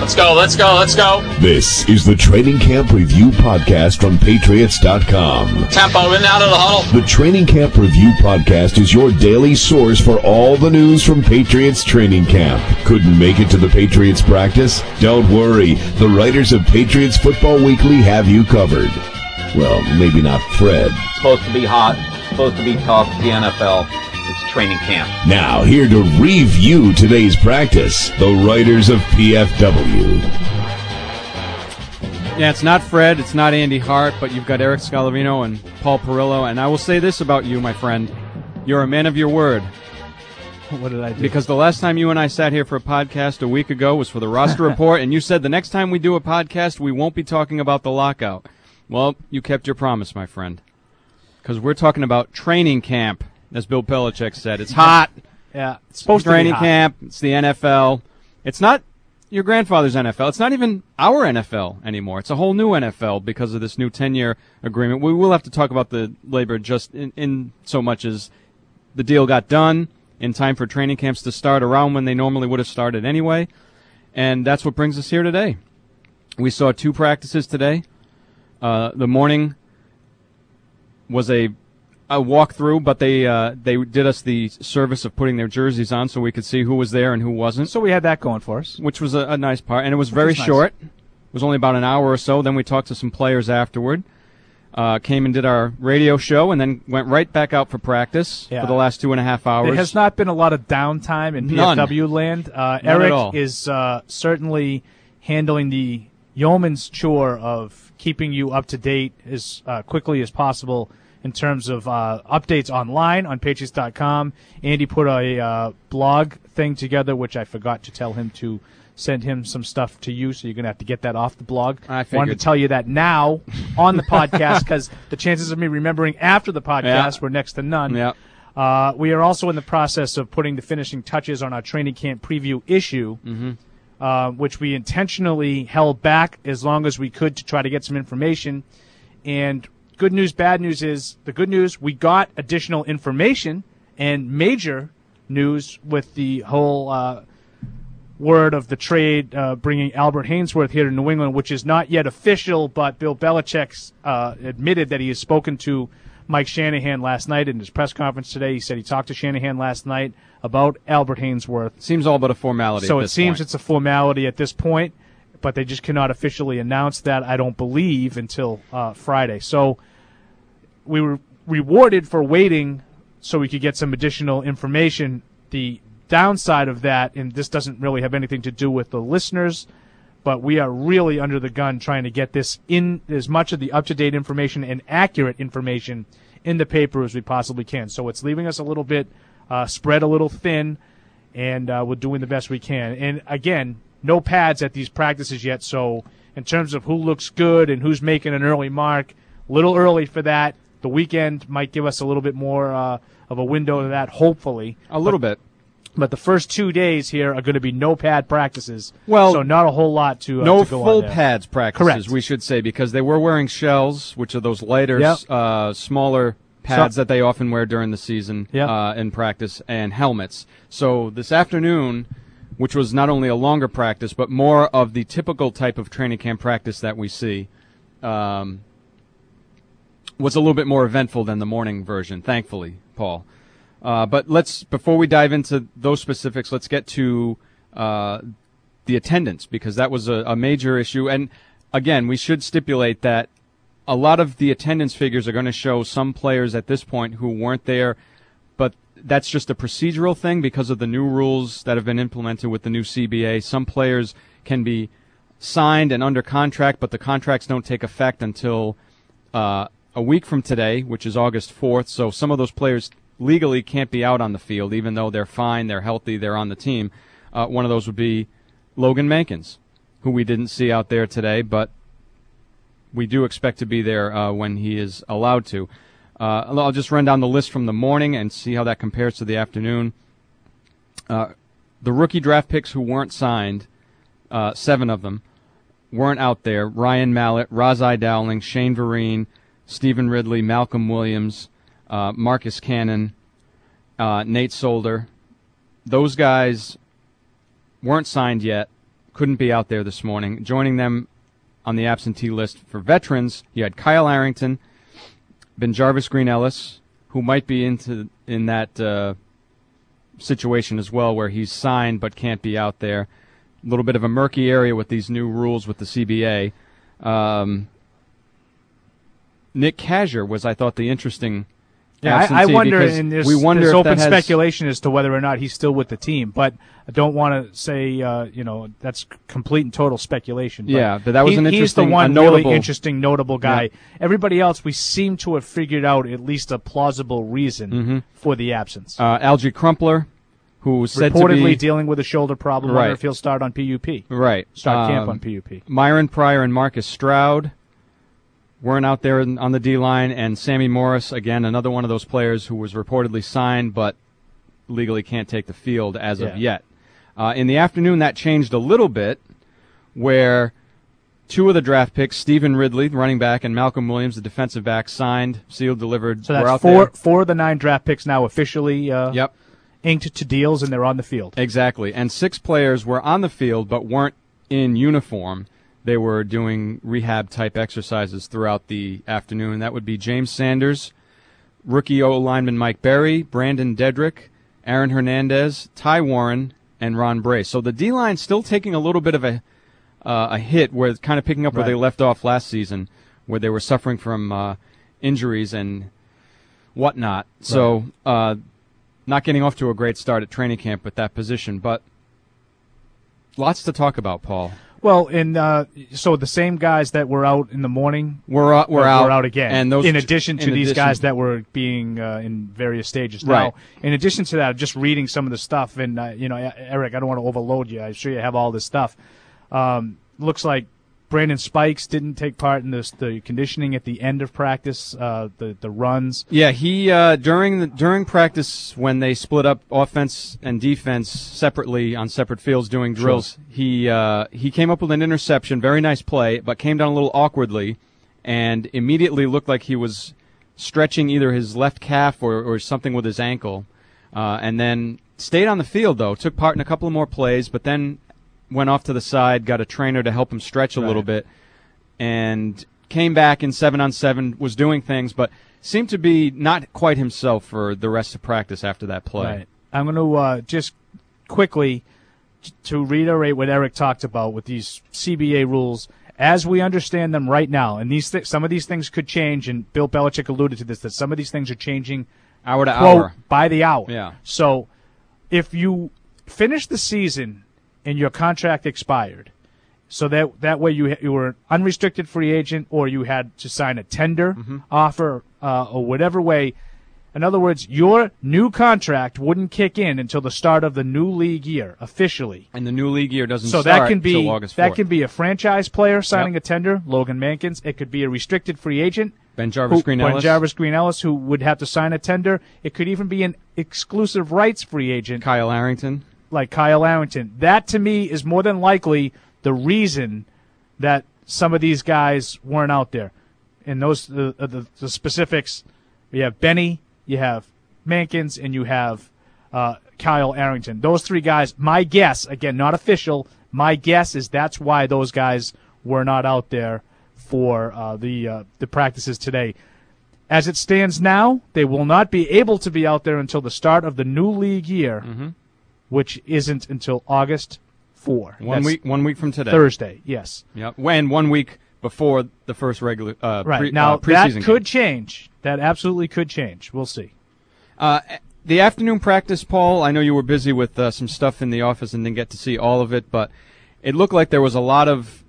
Let's go, let's go, let's go. This is the Training Camp Review Podcast from Patriots.com. Tempo in and out of the huddle. The Training Camp Review Podcast is your daily source for all the news from Patriots training camp. Couldn't make it to the Patriots practice? Don't worry. The writers of Patriots Football Weekly have you covered. Well, maybe not Fred. It's supposed to be hot. It's supposed to be tough. The NFL. It's training camp. Now, here to review today's practice, the writers of PFW. Yeah, it's not Fred, it's not Andy Hart, but you've got Eric Scalavino and Paul Perillo, and I will say this about you, my friend. You're a man of your word. What did I do? Because the last time you and I sat here for a podcast a week ago was for the roster report, and you said the next time we do a podcast, we won't be talking about the lockout. Well, you kept your promise, my friend. Because we're talking about training camp. As Bill Belichick said, it's hot. Yeah, it's supposed training to be hot. camp. It's the NFL. It's not your grandfather's NFL. It's not even our NFL anymore. It's a whole new NFL because of this new 10-year agreement. We will have to talk about the labor just in so much as the deal got done in time for training camps to start around when they normally would have started anyway. And that's what brings us here today. We saw 2 practices today. The morning was a walkthrough, but they did us the service of putting their jerseys on so we could see who was there and who wasn't. So we had that going for us. Which was a nice part, and it was very short. It was only about an hour or so. Then we talked to some players afterward, came and did our radio show, and then went right back out for practice for the last 2.5 hours. There has not been a lot of downtime in PFW land. Eric is certainly handling the yeoman's chore of keeping you up to date as quickly as possible in terms of updates online on Patriots.com. Andy put a blog thing together, which I forgot to tell him to send him some stuff to you, so you're going to have to get that off the blog. I figured. Wanted to tell you that now on the podcast because the chances of me remembering after the podcast were next to none. Yeah. We are also in the process of putting the finishing touches on our training camp preview issue, which we intentionally held back as long as we could to try to get some information. And good news, bad news is the good news, we got additional information and major news with the whole word of the trade bringing Albert Haynesworth here to New England, which is not yet official, but Bill Belichick admitted that he has spoken to Mike Shanahan last night in his press conference today. He said he talked to Shanahan last night about Albert Haynesworth. Seems all but a formality So at it this seems point. it's a formality at this point, but they just cannot officially announce that, I don't believe, until Friday. So we were rewarded for waiting so we could get some additional information. The downside of that, and this doesn't really have anything to do with the listeners, but we are really under the gun trying to get this in as much of the up-to-date information and accurate information in the paper as we possibly can. So it's leaving us a little bit spread a little thin, and we're doing the best we can. And, again, no pads at these practices yet, so in terms of who looks good and who's making an early mark, a little early for that. The weekend might give us a little bit more of a window to that, hopefully. A little bit. But the first 2 days here are going to be no pad practices. Well, so not a whole lot to no to go full on there. pads practices, Correct. we should say, because they were wearing shells, which are those lighter, smaller pads that they often wear during the season in practice, and helmets. So this afternoon, which was not only a longer practice, but more of the typical type of training camp practice that we see, was a little bit more eventful than the morning version, thankfully, Paul. But before we dive into those specifics, let's get to the attendance, because that was a major issue. And again, we should stipulate that a lot of the attendance figures are going to show some players at this point who weren't there, but that's just a procedural thing because of the new rules that have been implemented with the new CBA. Some players can be signed and under contract, but the contracts don't take effect until a week from today, which is August 4th. So some of those players legally can't be out on the field, even though they're fine, they're healthy, they're on the team. One of those would be Logan Mankins, who we didn't see out there today, but we do expect to be there when he is allowed to. I'll just run down the list from the morning and see how that compares to the afternoon. The rookie draft picks who weren't signed, 7 of them, weren't out there. Ryan Mallett, Razai Dowling, Shane Vereen, Stephen Ridley, Malcolm Williams, Marcus Cannon, Nate Solder. Those guys weren't signed yet, couldn't be out there this morning. Joining them on the absentee list for veterans, you had Kyle Arrington, Benjarvis Green-Ellis, who might be in that situation as well, where he's signed but can't be out there. A little bit of a murky area with these new rules with the CBA. Nick Kazir was, I thought, the interesting absentee. I wonder, and there's open that speculation as to whether or not he's still with the team, but I don't want to say, that's complete and total speculation. But but that was an interesting, he's the one notable, really interesting, notable guy. Yeah. Everybody else, we seem to have figured out at least a plausible reason for the absence. Algie Crumpler, who was said to reportedly be dealing with a shoulder problem. Right. Wonder if he'll start on PUP. Right. Start camp on PUP. Myron Pryor and Marcus Stroud weren't out there on the D-line, and Sammy Morris, again, another one of those players who was reportedly signed but legally can't take the field as of yet. In the afternoon, that changed a little bit, where two of the draft picks, Stephen Ridley, the running back, and Malcolm Williams, the defensive back, signed, sealed, delivered. So were that's out four of the 9 draft picks now officially Yep. inked to deals, and they're on the field. Exactly. And 6 players were on the field but weren't in uniform. They were doing rehab-type exercises throughout the afternoon. That would be James Sanders, rookie O-lineman Mike Berry, Brandon Dedrick, Aaron Hernandez, Ty Warren, and Ron Bray. So the D-line still taking a little bit of a hit, where kind of picking up where they left off last season, where they were suffering from injuries and whatnot. Right. So not getting off to a great start at training camp with that position. But lots to talk about, Paul. Well, so the same guys that were out in the morning were out again. And those in addition to these guys that were being in various stages. Right. Now, in addition to that, just reading some of the stuff, and Eric, I don't want to overload you. I'm sure you have all this stuff. Looks like Brandon Spikes didn't take part in the conditioning at the end of practice, the runs. Yeah, he during practice, when they split up offense and defense separately on separate fields doing drills, he came up with an interception, very nice play, but came down a little awkwardly, and immediately looked like he was stretching either his left calf or something with his ankle, and then stayed on the field though, took part in a couple of more plays, but then went off to the side, got a trainer to help him stretch a little bit, and came back in 7-on-7, was doing things, but seemed to be not quite himself for the rest of practice after that play. Right. I'm going to just quickly to reiterate what Eric talked about with these CBA rules as we understand them right now. And some of these things could change, and Bill Belichick alluded to this, that some of these things are changing hour to hour, by the hour. Yeah. So if you finish the season and your contract expired, so that way you were an unrestricted free agent, or you had to sign a tender offer, or whatever way. In other words, your new contract wouldn't kick in until the start of the new league year officially. And the new league year doesn't start until August 4th. That can be a franchise player signing a tender, Logan Mankins. It could be a restricted free agent, Benjarvis Green-Ellis, who would have to sign a tender. It could even be an exclusive rights free agent, Kyle Arrington. Like Kyle Arrington. That, to me, is more than likely the reason that some of these guys weren't out there. And those the specifics, you have Benny, you have Mankins, and you have Kyle Arrington. Those 3 guys, my guess, again, not official, my guess is that's why those guys were not out there for the practices today. As it stands now, they will not be able to be out there until the start of the new league year, which isn't until August 4. 1 week from today. Thursday, yes. Yep. And 1 week before the first regular now preseason that could game. change. That absolutely could change. We'll see. The afternoon practice, Paul, I know you were busy with some stuff in the office and didn't get to see all of it, but it looked like there was a lot of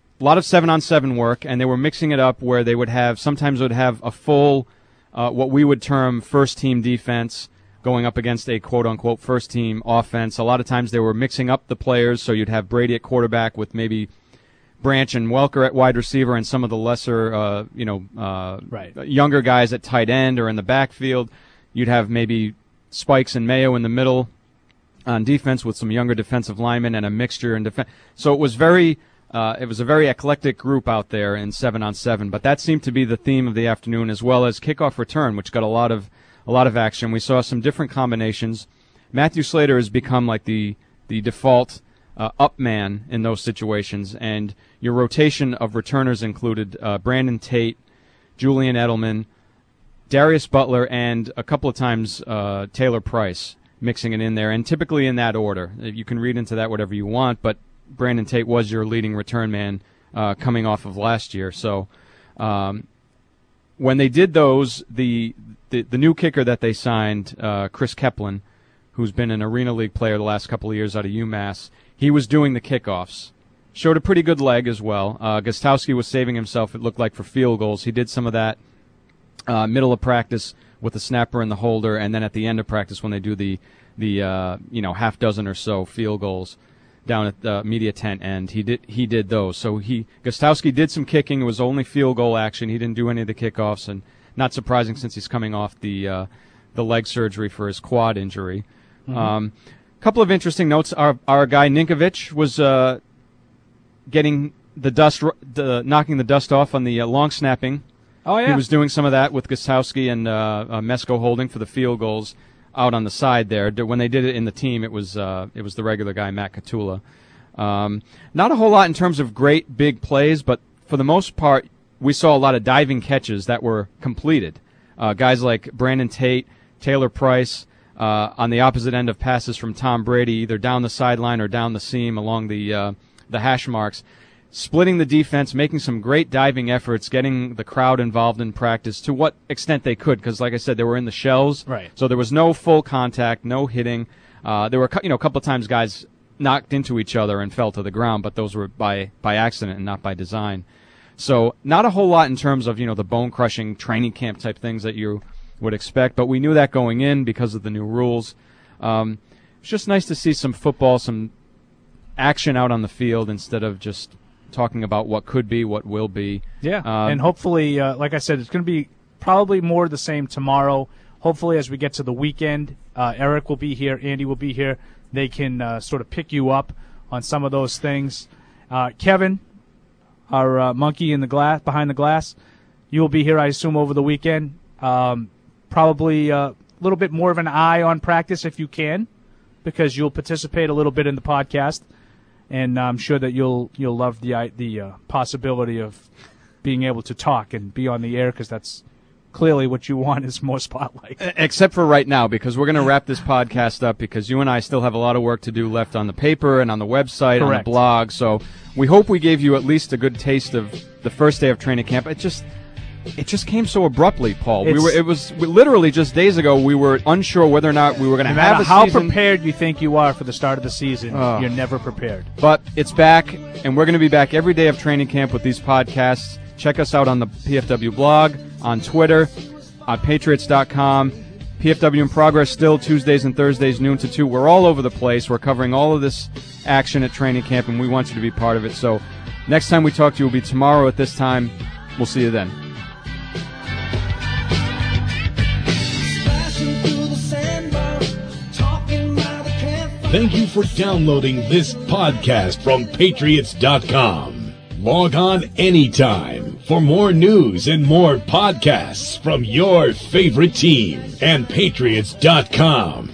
7-on-7 work, and they were mixing it up where they would have a full what we would term first team defense going up against a quote-unquote first-team offense. A lot of times they were mixing up the players, so you'd have Brady at quarterback with maybe Branch and Welker at wide receiver and some of the lesser, younger guys at tight end or in the backfield. You'd have maybe Spikes and Mayo in the middle on defense with some younger defensive linemen and a mixture in defense. So it was a very eclectic group out there in 7-on-7, but that seemed to be the theme of the afternoon, as well as kickoff return, which got a lot of action. We saw some different combinations. Matthew Slater has become like the default up man in those situations, and your rotation of returners included Brandon Tate, Julian Edelman, Darius Butler, and a couple of times Taylor Price, mixing it in there, and typically in that order. You can read into that whatever you want, but Brandon Tate was your leading return man coming off of last year. So when they did those, the new kicker that they signed, Chris Keplin, who's been an Arena League player the last couple of years out of UMass, he was doing the kickoffs. Showed a pretty good leg as well. Gostowski was saving himself, it looked like, for field goals. He did some of that middle of practice with the snapper and the holder, and then at the end of practice when they do the half dozen or so field goals down at the media tent end, he did those. So Gostowski did some kicking. It was only field goal action. He didn't do any of the kickoffs, and not surprising since he's coming off the leg surgery for his quad injury. Couple of interesting notes. Our guy Ninkovich was getting the dust, knocking the dust off on the long snapping. Oh yeah, he was doing some of that with Gostowski and Mesko holding for the field goals out on the side there. When they did it in the team, it was the regular guy Matt Catula. Not a whole lot in terms of great big plays, but for the most part, we saw a lot of diving catches that were completed. Guys like Brandon Tate, Taylor Price. On the opposite end of passes from Tom Brady, either down the sideline or down the seam along the hash marks, splitting the defense, making some great diving efforts, getting the crowd involved in practice to what extent they could, because like I said, they were in the shells, right? So there was no full contact, no hitting. There were a couple of times guys knocked into each other and fell to the ground, but those were by accident and not by design. So not a whole lot in terms of the bone crushing training camp type things that you would expect, but we knew that going in because of the new rules. It's just nice to see some football, some action out on the field instead of just talking about what could be, what will be. Yeah, and hopefully, like I said, it's going to be probably more the same tomorrow. Hopefully, as we get to the weekend, Eric will be here, Andy will be here. They can sort of pick you up on some of those things. Kevin, our monkey in the glass, behind the glass, you will be here, I assume, over the weekend. Probably a little bit more of an eye on practice if you can, because you'll participate a little bit in the podcast, and I'm sure that you'll love the possibility of being able to talk and be on the air, because that's clearly what you want, is more spotlight. Except for right now, because we're going to wrap this podcast up, because you and I still have a lot of work to do left on the paper and on the website, Correct. On the blog. So we hope we gave you at least a good taste of the first day of training camp. It just came so abruptly, Paul. It was literally just days ago. We were unsure whether or not we were going to have a how season. Prepared you think you are for the start of the season, you're never prepared. But it's back, and we're going to be back every day of training camp with these podcasts. Check us out on the PFW blog, on Twitter, on Patriots.com. PFW in Progress still Tuesdays and Thursdays, noon to 2. We're all over the place. We're covering all of this action at training camp, and we want you to be part of it. So next time we talk to you will be tomorrow at this time. We'll see you then. Thank you for downloading this podcast from Patriots.com. Log on anytime for more news and more podcasts from your favorite team and Patriots.com.